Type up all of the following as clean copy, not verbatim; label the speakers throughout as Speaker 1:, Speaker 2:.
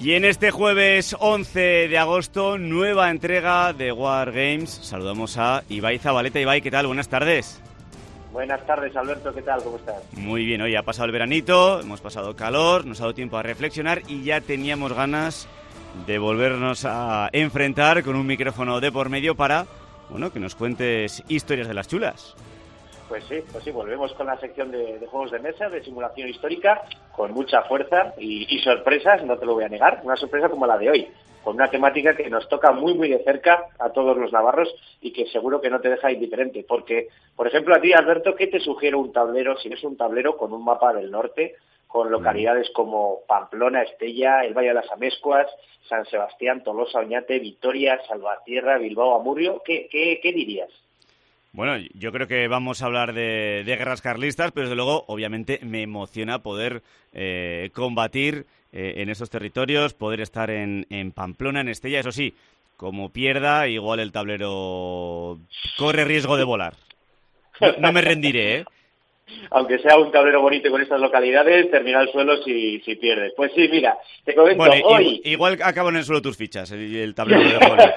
Speaker 1: Y en este jueves 11 de agosto, nueva entrega de War Games. Saludamos a Ibai Zabaleta. Ibai, ¿qué tal? Buenas tardes.
Speaker 2: Buenas tardes, Alberto, ¿qué tal? ¿Cómo estás?
Speaker 1: Muy bien, hoy ha pasado el veranito, hemos pasado calor, nos ha dado tiempo a reflexionar y ya teníamos ganas de volvernos a enfrentar con un micrófono de por medio para, que nos cuentes historias de las chulas.
Speaker 2: Pues sí, volvemos con la sección de juegos de mesa, de simulación histórica, con mucha fuerza y sorpresas, no te lo voy a negar, una sorpresa como la de hoy, con una temática que nos toca muy muy de cerca a todos los navarros y que seguro que no te deja indiferente, porque, por ejemplo, a ti, Alberto, ¿qué te sugiere un tablero, si es un tablero con un mapa del norte, con localidades como Pamplona, Estella, el Valle de las Amescuas, San Sebastián, Tolosa, Oñate, Vitoria, Salvatierra, Bilbao, Amurrio? ¿Qué dirías?
Speaker 1: Bueno, yo creo que vamos a hablar de guerras carlistas, pero desde luego, obviamente, me emociona poder combatir en esos territorios, poder estar en Pamplona, en Estella. Eso sí, como pierda, igual el tablero corre riesgo de volar. No me rendiré, ¿eh?
Speaker 2: Aunque sea un tablero bonito con estas localidades, termina el suelo si pierdes. Pues sí, mira, te comento hoy...
Speaker 1: Igual acaban en el suelo tus fichas, el tablero de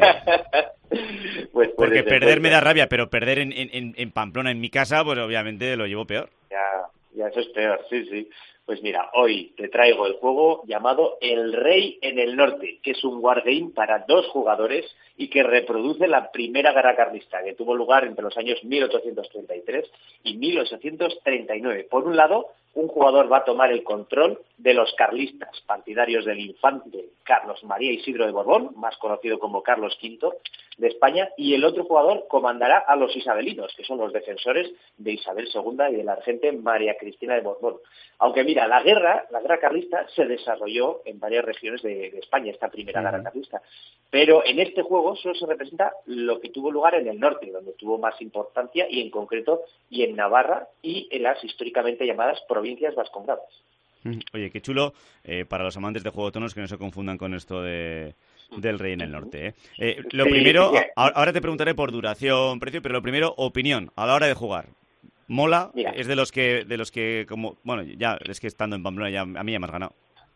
Speaker 1: limpio. Porque perder me da rabia, pero perder en Pamplona, en mi casa, pues obviamente lo llevo peor.
Speaker 2: Ya eso es peor, sí. Pues mira, hoy te traigo el juego llamado El Rey en el Norte, que es un wargame para 2 jugadores y que reproduce la primera guerra carlista, que tuvo lugar entre los años 1833 y 1839. Por un lado, un jugador va a tomar el control de los carlistas, partidarios del infante Carlos María Isidro de Borbón, más conocido como Carlos V de España, y el otro jugador comandará a los isabelinos, que son los defensores de Isabel II y de la regente María Cristina de Borbón. Aunque mira, la guerra carlista se desarrolló en varias regiones de España, esta primera guerra carlista, pero en este juego solo se representa lo que tuvo lugar en el norte, donde tuvo más importancia, y en concreto y en Navarra y en las históricamente llamadas provincias vascongadas.
Speaker 1: Oye, qué chulo para los amantes de Juego de Tronos, que no se confundan con esto del Rey en el Norte. Lo primero, ahora te preguntaré por duración, precio, pero lo primero, opinión a la hora de jugar. ¿Mola?
Speaker 2: Mira,
Speaker 1: es de los que como, bueno, ya es que estando en Pamplona ya a mí ya me has ganado.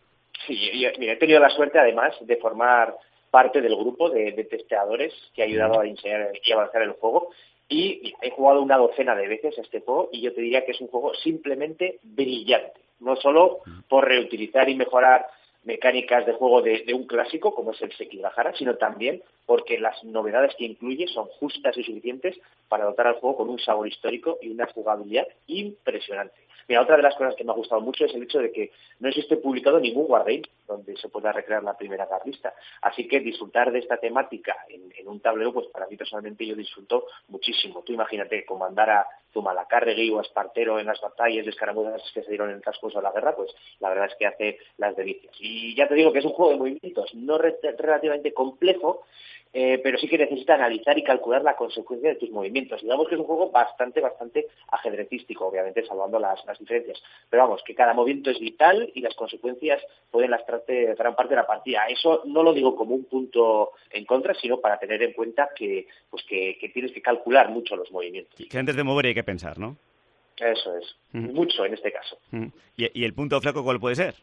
Speaker 2: Sí, mira, he tenido la suerte además de formar parte del grupo de testeadores que ha ayudado a diseñar y avanzar el juego, y he jugado una docena de veces a este juego y yo te diría que es un juego simplemente brillante, no solo por reutilizar y mejorar mecánicas de juego de un clásico como es el Sekigahara, sino también porque las novedades que incluye son justas y suficientes para dotar al juego con un sabor histórico y una jugabilidad impresionante. Mira, otra de las cosas que me ha gustado mucho es el hecho de que no existe publicado ningún wargame donde se pueda recrear la primera carlista. Así que disfrutar de esta temática en un tablero, pues para mí personalmente yo disfruto muchísimo. Tú imagínate comandar a Zumalacárregui o a Espartero en las batallas de escaramuzas que se dieron en el transcurso de la guerra, pues la verdad es que hace las delicias. Y ya te digo que es un juego de movimientos no relativamente complejo, pero sí que necesita analizar y calcular la consecuencia de tus movimientos. Digamos que es un juego bastante ajedrecístico, obviamente salvando las diferencias. Pero vamos, que cada movimiento es vital y las consecuencias pueden lastrarte gran parte de la partida. Eso no lo digo como un punto en contra, sino para tener en cuenta que tienes que calcular mucho los movimientos.
Speaker 1: Que antes de mover hay que pensar, ¿no?
Speaker 2: Eso es, mucho en este caso.
Speaker 1: ¿Y el punto flaco cuál puede ser?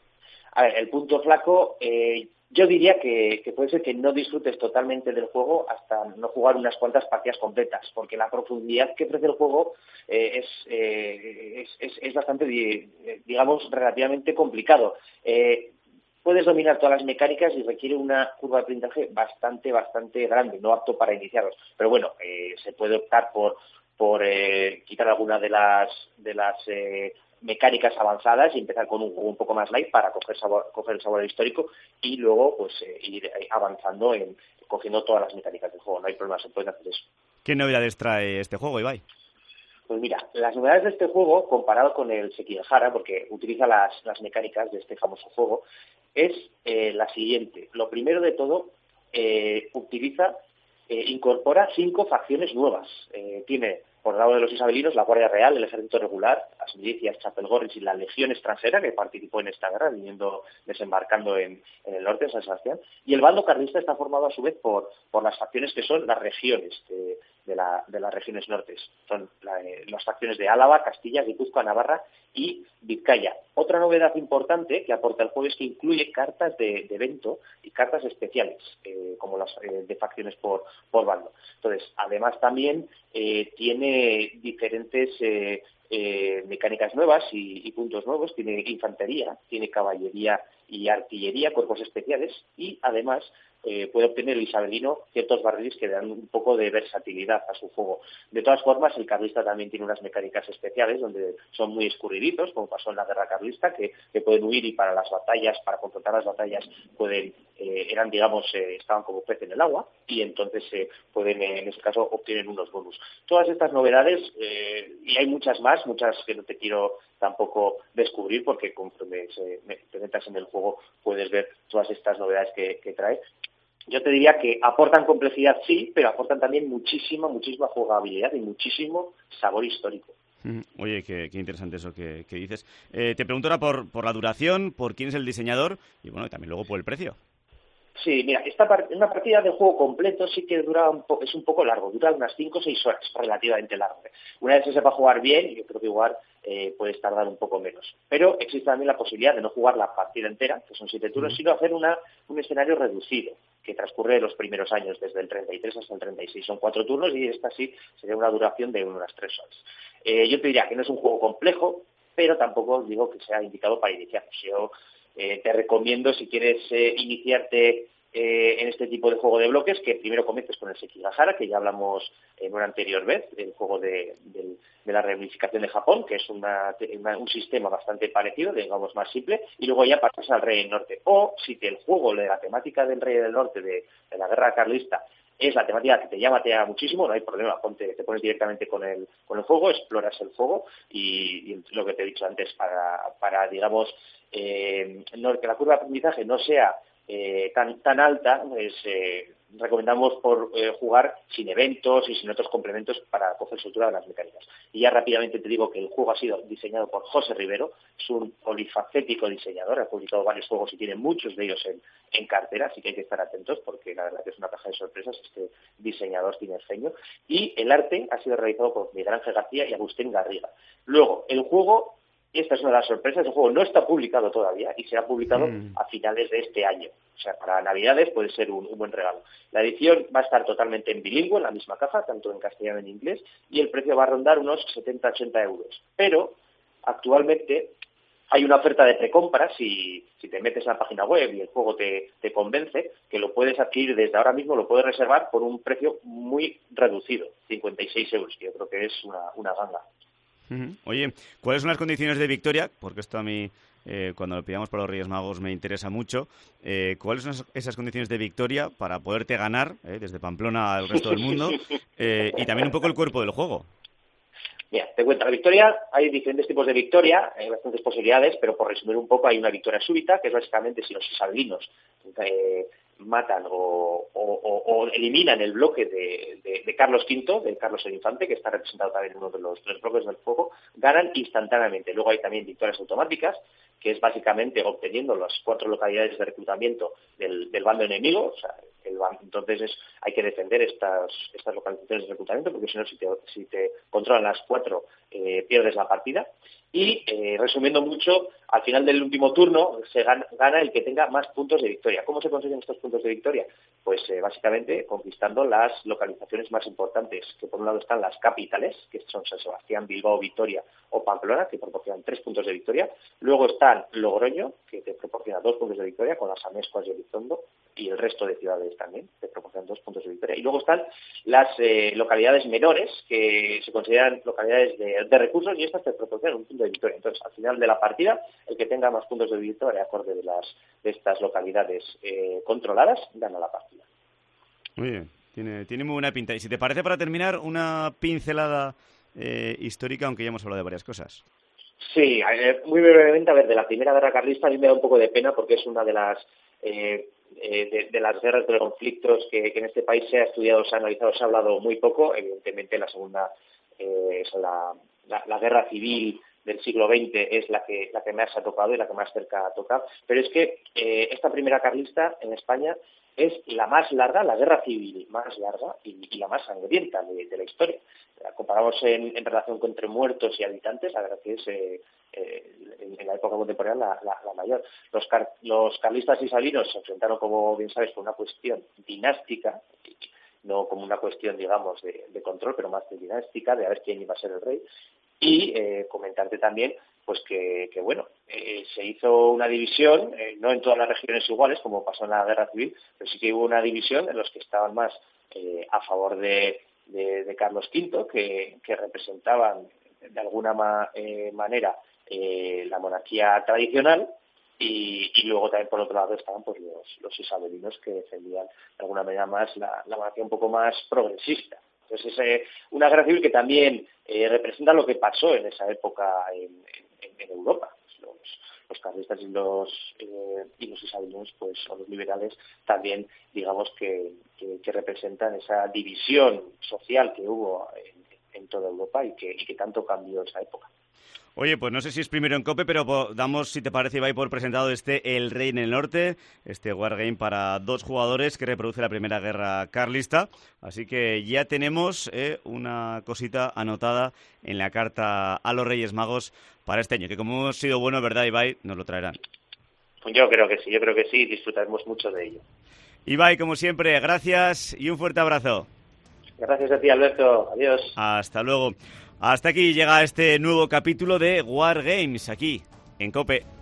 Speaker 2: A ver, el punto flaco, yo diría que puede ser que no disfrutes totalmente del juego hasta no jugar unas cuantas partidas completas, porque la profundidad que ofrece el juego es bastante, digamos, relativamente complicado. Puedes dominar todas las mecánicas y requiere una curva de aprendizaje bastante grande, no apto para iniciados. Pero bueno, se puede optar por quitar alguna de las mecánicas avanzadas y empezar con un juego un poco más light para coger el sabor histórico y luego pues ir avanzando cogiendo todas las mecánicas del juego. No hay problema, se puede hacer eso.
Speaker 1: ¿Qué novedades trae este juego, Ibai?
Speaker 2: Pues mira, las novedades de este juego, comparado con el Sekigahara, porque utiliza las mecánicas de este famoso juego, es la siguiente. Lo primero de todo, incorpora 5 facciones nuevas. Tiene, por el lado de los isabelinos, la Guardia Real, el Ejército Regular, las milicias Chapelgorris y la Legión Extranjera, que participó en esta guerra, desembarcando en el norte, en San Sebastián. Y el bando carlista está formado, a su vez, por las facciones que son las regiones de las regiones nortes. Son las facciones de Álava, Castilla, Guipúzcoa, Navarra y Vizcaya. Otra novedad importante que aporta el juego es que incluye cartas de evento y cartas especiales, como las de facciones por bando. Entonces, además también tiene diferentes mecánicas nuevas y puntos nuevos. Tiene infantería, tiene caballería y artillería, cuerpos especiales, y además puede obtener el isabelino ciertos barriles que dan un poco de versatilidad a su juego. De todas formas, el carlista también tiene unas mecánicas especiales donde son muy escurriditos, como pasó en la guerra carlista, que pueden huir y para las batallas, para confrontar las batallas, eran, digamos, estaban como pez en el agua, y entonces pueden, en ese caso, obtienen unos bonus. Todas estas novedades, y hay muchas más, muchas que no te quiero tampoco descubrir, porque conforme te metas en el juego puedes ver todas estas novedades que trae. Yo te diría que aportan complejidad, sí, pero aportan también muchísima jugabilidad y muchísimo sabor histórico.
Speaker 1: Oye, qué interesante eso que dices. Te pregunto ahora por la duración, por quién es el diseñador y bueno, también luego por el precio.
Speaker 2: Sí, mira, una partida de juego completo sí que es un poco largo, dura unas 5 o 6 horas, relativamente largo. Una vez se sepa jugar bien, yo creo que igual puedes tardar un poco menos. Pero existe también la posibilidad de no jugar la partida entera, que son 7 turnos, sino hacer un escenario reducido, que transcurre los primeros años, desde el 33 hasta el 36. Son 4 turnos y esta sí sería una duración de unas 3 horas. Yo te diría que no es un juego complejo, pero tampoco digo que sea indicado para iniciar. Yo te recomiendo, si quieres iniciarte en este tipo de juego de bloques, que primero comiences con el Sekigahara, que ya hablamos en una anterior vez, el juego de la reunificación de Japón, que es un sistema bastante parecido, digamos más simple, y luego ya pasas al Rey del Norte. O si el juego de la temática del Rey del Norte, de la guerra carlista, es la temática que te llama muchísimo, no hay problema, te pones directamente con el juego, exploras el juego y lo que te he dicho antes, para digamos, que la curva de aprendizaje no sea tan alta, pues recomendamos jugar sin eventos y sin otros complementos para coger soltura de las mecánicas. Y ya rápidamente te digo que el juego ha sido diseñado por José Rivero, es un polifacético diseñador, ha publicado varios juegos y tiene muchos de ellos en cartera, así que hay que estar atentos porque la verdad que es una caja de sorpresas. Este diseñador tiene genio. Y el arte ha sido realizado por Miguel Ángel García y Agustín Garriga. Luego, el juego, y esta es una de las sorpresas, el juego no está publicado todavía y será publicado a finales de este año. O sea, para Navidades puede ser un buen regalo. La edición va a estar totalmente en bilingüe, en la misma caja, tanto en castellano como en inglés, y el precio va a rondar unos 70-80 euros. Pero actualmente hay una oferta de precompra, si te metes en la página web y el juego te convence, que lo puedes adquirir desde ahora mismo, lo puedes reservar por un precio muy reducido, 56 euros, que yo creo que es una ganga.
Speaker 1: Oye, ¿cuáles son las condiciones de victoria? Porque esto a mí, cuando lo pidamos para los Reyes Magos, me interesa mucho. ¿Cuáles son esas condiciones de victoria para poderte ganar desde Pamplona al resto del mundo? Y también un poco el cuerpo del juego.
Speaker 2: Mira, te cuento, la victoria, hay diferentes tipos de victoria, hay bastantes posibilidades, pero por resumir un poco, hay una victoria súbita, que es básicamente si los isabelinos matan o eliminan el bloque de Carlos V, de Carlos el Infante, que está representado también en uno de los 3 bloques del fuego, ganan instantáneamente. Luego hay también victorias automáticas, que es básicamente obteniendo las 4 localidades de reclutamiento del bando enemigo. O sea, entonces hay que defender estas localizaciones de reclutamiento, porque si no, si te controlan las 4, pierdes la partida. Y, resumiendo mucho, al final del último turno se gana el que tenga más puntos de victoria. ¿Cómo se consiguen estos puntos de victoria? Pues básicamente conquistando las localizaciones más importantes, que por un lado están las capitales, que son San Sebastián, Bilbao, Vitoria o Pamplona, que proporcionan 3 puntos de victoria. Luego están Logroño, que te proporciona 2 puntos de victoria, con las Amescuas y Elizondo, y el resto de ciudades también te proporcionan 2 puntos de victoria. Y luego están las localidades menores, que se consideran localidades de recursos, y estas te proporcionan un punto de victoria. Entonces, al final de la partida, el que tenga más puntos de victoria acorde de estas localidades controladas, gana la partida.
Speaker 1: Muy bien, tiene muy buena pinta. Y si te parece, para terminar, una pincelada histórica, aunque ya hemos hablado de varias cosas.
Speaker 2: Sí, muy brevemente, de la Primera Guerra Carlista a mí me da un poco de pena porque es una de las guerras, de los conflictos que en este país se ha estudiado, se ha analizado, se ha hablado muy poco. Evidentemente la segunda, la guerra civil del siglo XX es la que más ha tocado y la que más cerca ha tocado. Pero es que esta Primera Carlista en España es la más larga, la guerra civil más larga y la más sangrienta de la historia. La comparamos en relación con entre muertos y habitantes, la verdad que es en la época contemporánea la mayor. Los carlistas y salinos se enfrentaron, como bien sabes, por una cuestión dinástica, no como una cuestión, digamos, de control, pero más de dinástica, de a ver quién iba a ser el rey. Y comentarte también pues que bueno, se hizo una división, no en todas las regiones iguales, como pasó en la Guerra Civil, pero sí que hubo una división en los que estaban más a favor de Carlos V, que representaban de alguna manera la monarquía tradicional, y luego también por otro lado estaban pues los isabelinos, que defendían de alguna manera más la monarquía un poco más progresista. Entonces es una guerra civil que también representa lo que pasó en esa época en Europa. Los carlistas y los isabelinos, pues, o los liberales, también digamos que representan esa división social que hubo en toda Europa y que tanto cambió esa época.
Speaker 1: Oye, pues no sé si es primero en COPE, pero damos, si te parece, Ibai, por presentado El Rey en el Norte, este wargame para 2 jugadores que reproduce la Primera Guerra Carlista. Así que ya tenemos una cosita anotada en la carta a los Reyes Magos para este año, que como hemos sido buenos, ¿verdad, Ibai? Nos lo traerán.
Speaker 2: Yo creo que sí, disfrutaremos mucho de ello.
Speaker 1: Ibai, como siempre, gracias y un fuerte abrazo.
Speaker 2: Gracias a ti, Alberto. Adiós.
Speaker 1: Hasta luego. Hasta aquí llega este nuevo capítulo de War Games, aquí, en COPE.